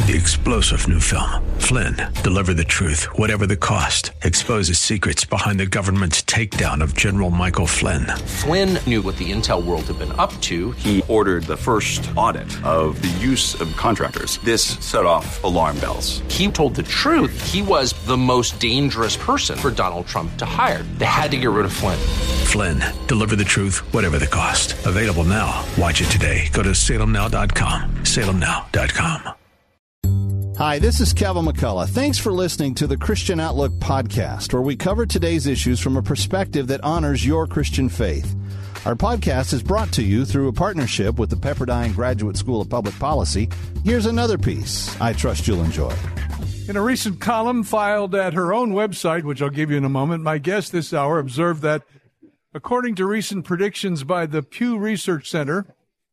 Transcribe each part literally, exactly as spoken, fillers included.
The explosive new film, Flynn, deliver the truth, whatever the cost, exposes secrets behind the government's takedown of General Michael Flynn. Flynn knew what the intel world had been up to. He ordered the first audit of the use of contractors. This set off alarm bells. He told the truth. He was the most dangerous person for Donald Trump to hire. They had to get rid of Flynn. Flynn, deliver the truth, whatever the cost. Available now. Watch it today. Go to salem now dot com. salem now dot com. Hi, this is Kevin McCullough. Thanks for listening to the Christian Outlook podcast, where we cover today's issues from a perspective that honors your Christian faith. Our podcast is brought to you through a partnership with the Pepperdine Graduate School of Public Policy. Here's another piece I trust you'll enjoy. In a recent column filed at her own website, which I'll give you in a moment, my guest this hour observed that, according to recent predictions by the Pew Research Center,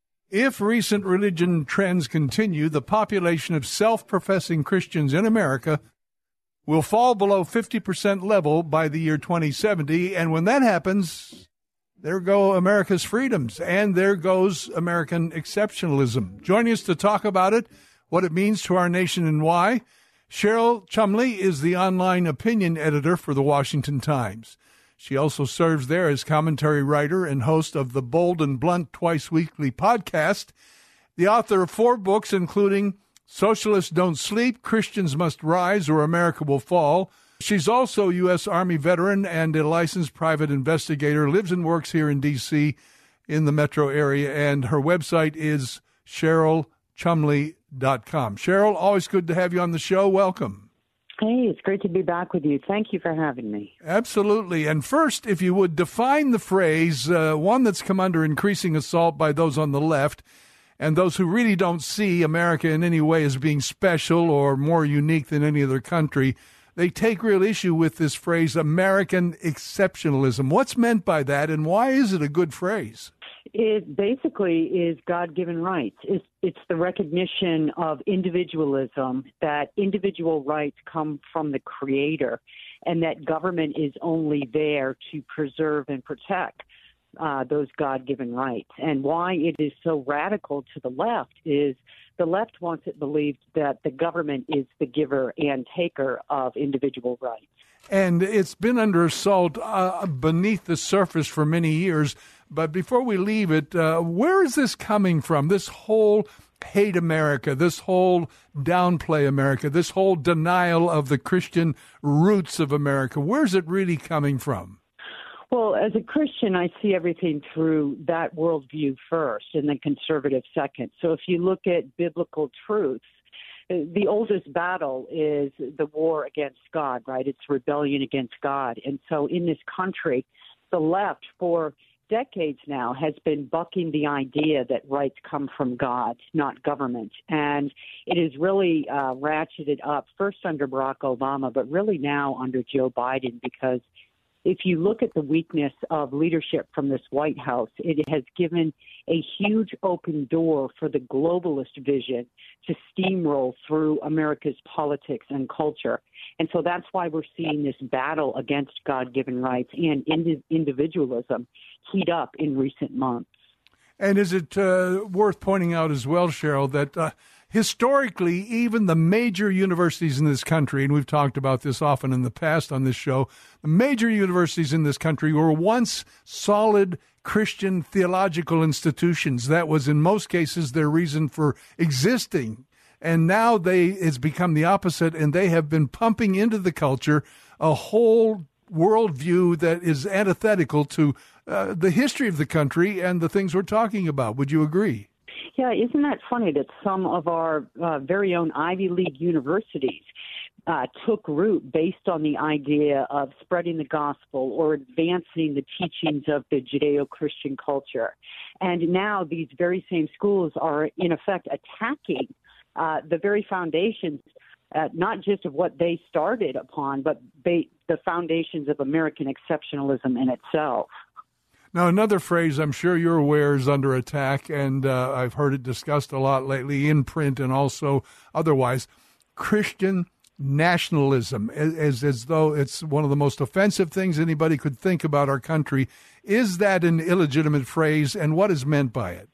if recent religion trends continue, the population of self-professing Christians in America will fall below fifty percent level by the year twenty seventy. And when that happens, there go America's freedoms, and there goes American exceptionalism. Joining us to talk about it, what it means to our nation and why, Cheryl Chumley is the online opinion editor for the Washington Times. She also serves there as commentary writer and host of the Bold and Blunt Twice Weekly podcast, the author of four books, including Socialists Don't Sleep, Christians Must Rise, or America Will Fall. She's also a U S. Army veteran and a licensed private investigator, lives and works here in D C in the metro area, and her website is cheryl chumley dot com. Cheryl, always good to have you on the show. Welcome. Hey, it's great to be back with you. Thank you for having me. Absolutely. And first, if you would define the phrase, uh, one that's come under increasing assault by those on the left and those who really don't see America in any way as being special or more unique than any other country. They take real issue with this phrase, American exceptionalism. What's meant by that, and why is it a good phrase? It basically is God-given rights. It's, it's the recognition of individualism, that individual rights come from the Creator, and that government is only there to preserve and protect uh, those God-given rights. And why it is so radical to the left is the left wants it believed that the government is the giver and taker of individual rights. And it's been under assault uh, beneath the surface for many years. But before we leave it, uh, where is this coming from? This whole hate America, this whole downplay America, this whole denial of the Christian roots of America. Where's it really coming from? Well, as a Christian, I see everything through that worldview first and then conservative second. So if you look at biblical truths, the oldest battle is the war against God, right? It's rebellion against God. And so in this country, the left for decades now has been bucking the idea that rights come from God, not government. And it is really uh, ratcheted up first under Barack Obama, but really now under Joe Biden, because if you look at the weakness of leadership from this White House, it has given a huge open door for the globalist vision to steamroll through America's politics and culture. And so that's why we're seeing this battle against God-given rights and indi- individualism heat up in recent months. And is it uh, worth pointing out as well, Cheryl, that uh, historically, even the major universities in this country, and we've talked about this often in the past on this show, the major universities in this country were once solid Christian theological institutions. That was, in most cases, their reason for existing. And now they it's become the opposite, and they have been pumping into the culture a whole worldview that is antithetical to uh, the history of the country and the things we're talking about. Would you agree? Yeah, isn't that funny that some of our uh, very own Ivy League universities uh, took root based on the idea of spreading the gospel or advancing the teachings of the Judeo-Christian culture. And now these very same schools are, in effect, attacking uh, the very foundations, uh, not just of what they started upon, but they, the foundations of American exceptionalism in itself. Now, another phrase I'm sure you're aware is under attack, and uh, I've heard it discussed a lot lately in print and also otherwise, Christian nationalism, as, as though it's one of the most offensive things anybody could think about our country. Is that an illegitimate phrase, and what is meant by it?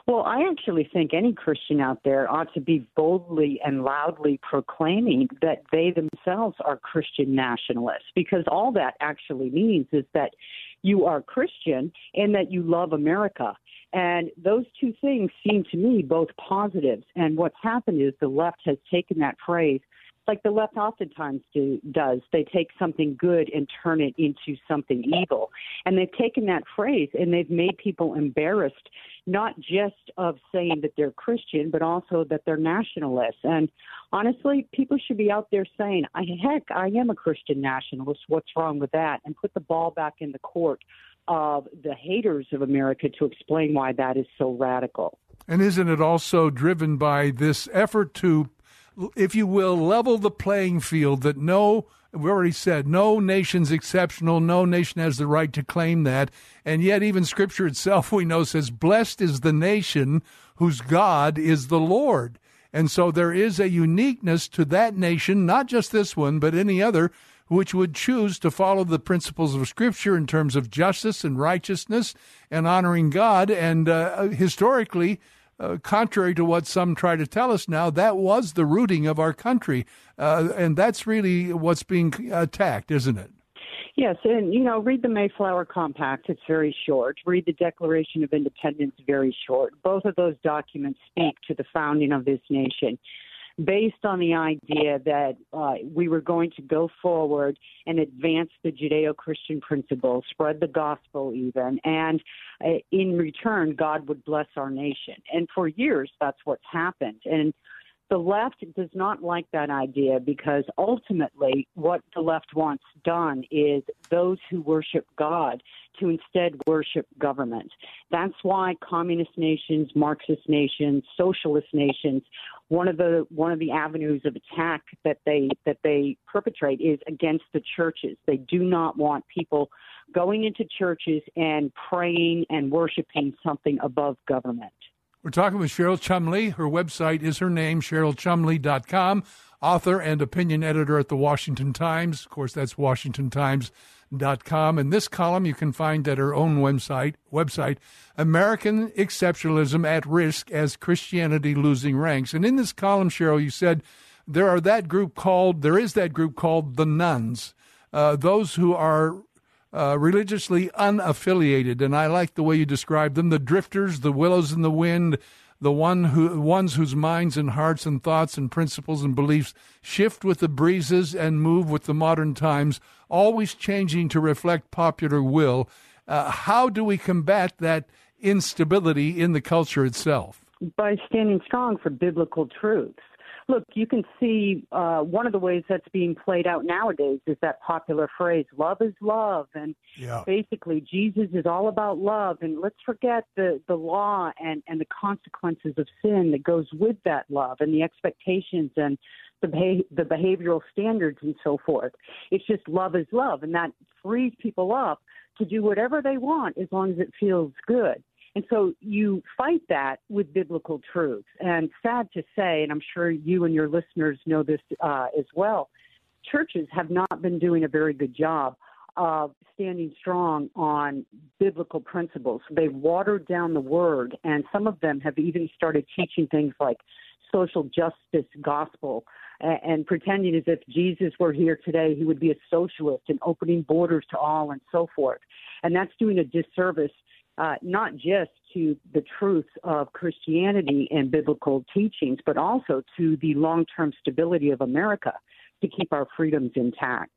Well, I actually think any Christian out there ought to be boldly and loudly proclaiming that they themselves are Christian nationalists, because all that actually means is that you are Christian and that you love America. And those two things seem to me both positives. And what's happened is the left has taken that phrase, like the left oftentimes do, does. They take something good and turn it into something evil. And they've taken that phrase and they've made people embarrassed, not just of saying that they're Christian, but also that they're nationalists. And honestly, people should be out there saying, heck, I am a Christian nationalist. What's wrong with that? And put the ball back in the court of the haters of America to explain why that is so radical. And isn't it also driven by this effort to, if you will, level the playing field, that no, we already said, no nation's exceptional, no nation has the right to claim that, and yet even Scripture itself, we know, says, blessed is the nation whose God is the Lord. And so there is a uniqueness to that nation, not just this one, but any other, which would choose to follow the principles of Scripture in terms of justice and righteousness and honoring God. And uh, historically, uh, contrary to what some try to tell us now, that was the rooting of our country. Uh, and that's really what's being attacked, isn't it? Yes, and, you know, read the Mayflower Compact. It's very short. Read the Declaration of Independence, very short. Both of those documents speak to the founding of this nation, based on the idea that uh, we were going to go forward and advance the Judeo-Christian principles, spread the gospel even, and uh, in return, God would bless our nation. And for years, that's what's happened. And the left does not like that idea, because ultimately what the left wants done is those who worship God to instead worship government. That's why communist nations, Marxist nations, socialist nations, one of the one of the avenues of attack that they that they perpetrate is against the churches. They do not want people going into churches and praying and worshiping something above government. We're talking with Cheryl Chumley. Her website is her name, cheryl chumley dot com, author and opinion editor at the Washington Times. Of course, that's washington times dot com. And this column you can find at her own website, website, American Exceptionalism at Risk as Christianity Losing Ranks. And in this column, Cheryl, you said there are that group called, there is that group called the nones, uh, those who are Uh, religiously unaffiliated, and I like the way you describe them, the drifters, the willows in the wind, the one who, ones whose minds and hearts and thoughts and principles and beliefs shift with the breezes and move with the modern times, always changing to reflect popular will. Uh, how do we combat that instability in the culture itself? By standing strong for biblical truths. Look, you can see uh, one of the ways that's being played out nowadays is that popular phrase, love is love. And yeah. Basically, Jesus is all about love. And let's forget the, the law and, and the consequences of sin that goes with that love and the expectations and the, beha- the behavioral standards and so forth. It's just love is love. And that frees people up to do whatever they want as long as it feels good. And so you fight that with biblical truths. And sad to say, and I'm sure you and your listeners know this uh, as well, churches have not been doing a very good job of standing strong on biblical principles. They've watered down the word, and some of them have even started teaching things like social justice gospel and, and pretending as if Jesus were here today, he would be a socialist and opening borders to all and so forth. And that's doing a disservice Uh, not just to the truths of Christianity and biblical teachings, but also to the long-term stability of America to keep our freedoms intact.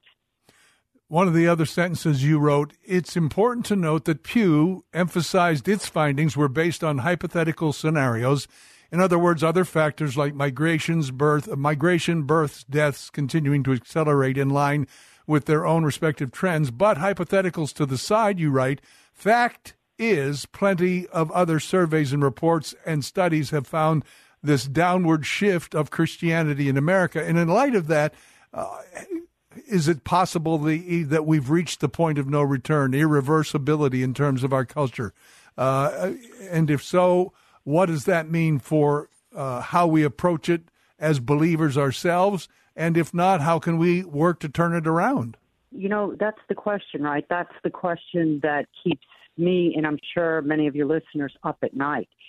One of the other sentences you wrote, it's important to note that Pew emphasized its findings were based on hypothetical scenarios. In other words, other factors like migrations, birth, migration, births, deaths continuing to accelerate in line with their own respective trends. But hypotheticals to the side, you write, fact is plenty of other surveys and reports and studies have found this downward shift of Christianity in America. And in light of that, uh, is it possible the, that we've reached the point of no return, irreversibility in terms of our culture? Uh, and if so, what does that mean for uh, how we approach it as believers ourselves? And if not, how can we work to turn it around? You know, that's the question, right? That's the question that keeps me, and I'm sure many of your listeners, up at night.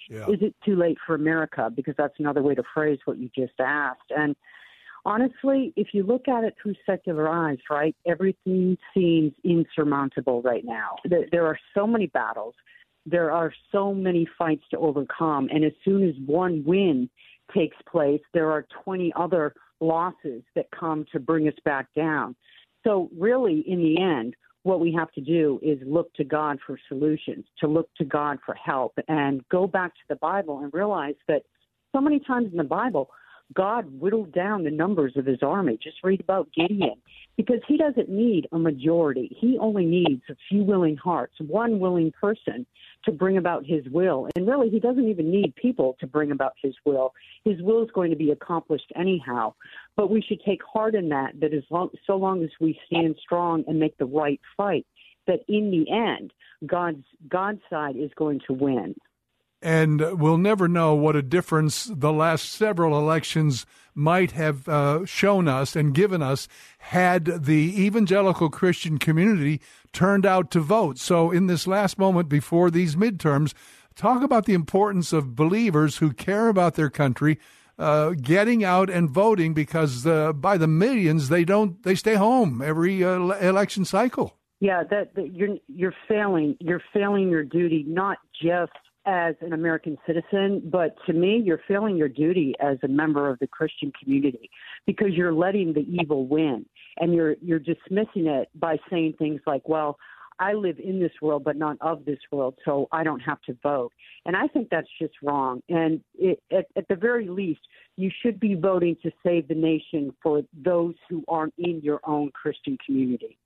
Yeah. Is it too late for America? Because that's another way to phrase what you just asked. And honestly, if you look at it through secular eyes, right, everything seems insurmountable right now. There are so many battles. There are so many fights to overcome. And as soon as one win takes place, there are twenty other losses that come to bring us back down. So really, in the end, what we have to do is look to God for solutions, to look to God for help, and go back to the Bible and realize that so many times in the Bible, God whittled down the numbers of his army. Just read about Gideon, because he doesn't need a majority. He only needs a few willing hearts, one willing person to bring about his will. And really, he doesn't even need people to bring about his will. His will is going to be accomplished anyhow. But we should take heart in that, that as long, so long as we stand strong and make the right fight, that in the end, God's, God's side is going to win. And we'll never know what a difference the last several elections might have uh, shown us and given us had the evangelical Christian community turned out to vote. So in this last moment before these midterms, talk about the importance of believers who care about their country uh, getting out and voting, because uh, by the millions, they don't they stay home every uh, election cycle. Yeah, that, that you're you're failing. You're failing your duty, not just as an American citizen, but to me, you're failing your duty as a member of the Christian community, because you're letting the evil win, and you're you're dismissing it by saying things like, well, I live in this world but not of this world, so I don't have to vote. And I think that's just wrong. And it, at, at the very least, you should be voting to save the nation for those who aren't in your own Christian community.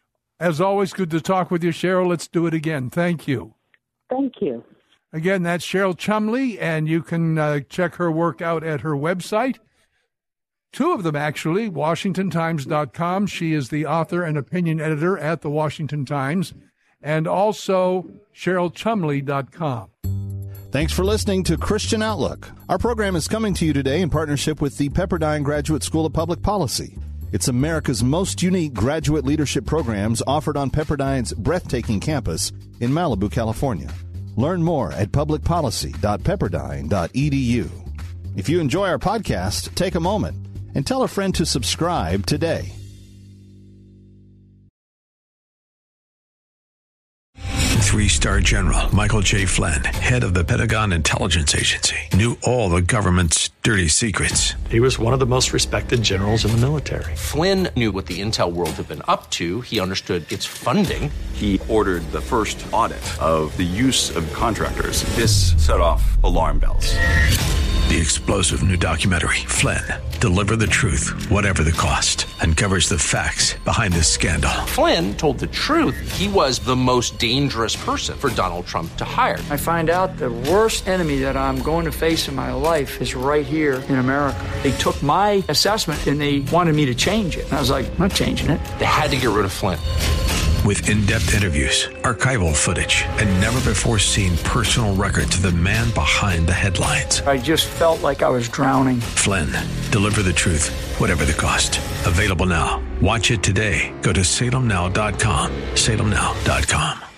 As always, good to talk with you, Cheryl. Let's do it again. Thank you. Thank you. Again, that's Cheryl Chumley, and you can uh, check her work out at her website. Two of them, actually, Washington Times dot com. She is the author and opinion editor at the Washington Times, and also Cheryl Chumley dot com. Thanks for listening to Christian Outlook. Our program is coming to you today in partnership with the Pepperdine Graduate School of Public Policy. It's America's most unique graduate leadership programs offered on Pepperdine's breathtaking campus in Malibu, California. Learn more at public policy dot pepperdine dot e d u. If you enjoy our podcast, take a moment and tell a friend to subscribe today. Three-star General Michael J. Flynn, head of the Pentagon Intelligence Agency, knew all the government's dirty secrets. He was one of the most respected generals in the military. Flynn knew what the intel world had been up to. He understood its funding. He ordered the first audit of the use of contractors. This set off alarm bells. The explosive new documentary, Flynn, Deliver the Truth, Whatever the Cost, uncovers the facts behind this scandal. Flynn told the truth. He was the most dangerous person for Donald Trump to hire. I find out the worst enemy that I'm going to face in my life is right here in America. They took my assessment and they wanted me to change it. And I was like, I'm not changing it. They had to get rid of Flynn. With in-depth interviews, archival footage, and never-before-seen personal records of the man behind the headlines. I just felt like I was drowning. Flynn, Deliver the Truth, Whatever the Cost. Available now. Watch it today. Go to salem now dot com. salem now dot com.